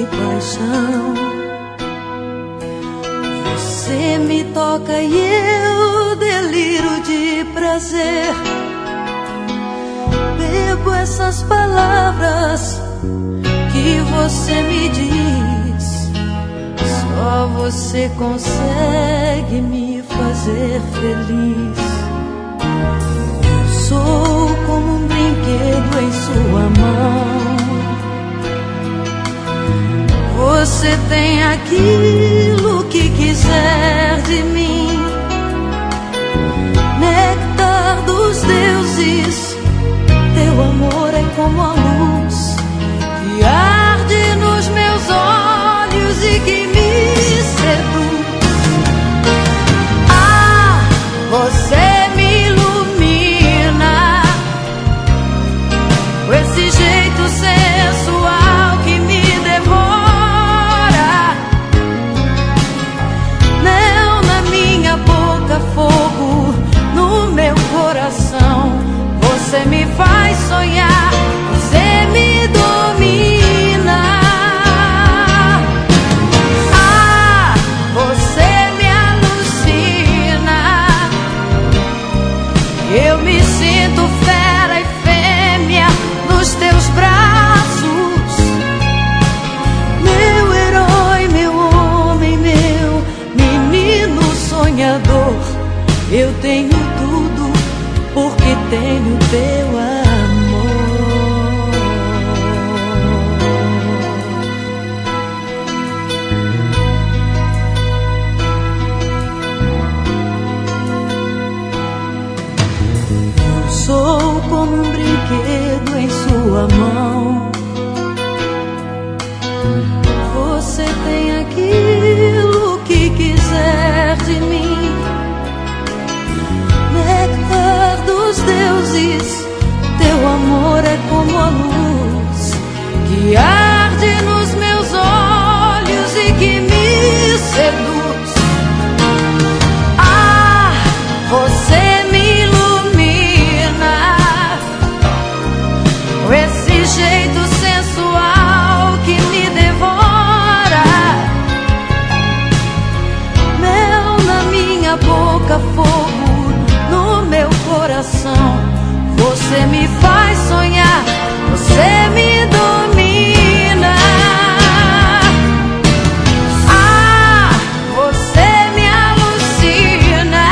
de paixão. Você me toca e eu deliro de prazer. Bebo essas palavras que você me diz. Só você consegue me fazer feliz. Eu sou como um brinquedo em sua mão. Você tem aquilo que quiser de mim. Néctar dos deuses, teu amor é como a luz que arde nos meus olhos e que me seduz. Ah, você me ilumina com esse jeito sensual que me devora. Mel na minha boca, fogo no meu coração. Você me faz sonhar, você me domina. Ah, você me alucina. Eu me sinto fera e fêmea nos teus braços. Meu herói, meu homem, meu menino sonhador. Eu tenho tudo porque tenho teu amor. Eu sou como um brinquedo em sua mão. Você tem aquilo que quiser de mim. Néctar dos deuses, teu amor é como a luz que arde nos meus olhos e que me seduz. Ah, você me ilumina com esse jeito sensual que me devora. Mel na minha boca, fogo no meu coração. Você me faz sonhar, você me domina. Ah, você me alucina.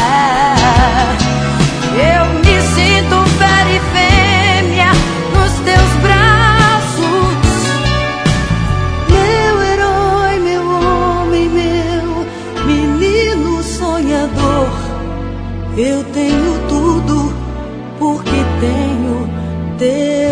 Eu me sinto fera e fêmea nos teus braços. Meu herói, meu homem, meu menino sonhador. Eu tenho tudo porque tenho teu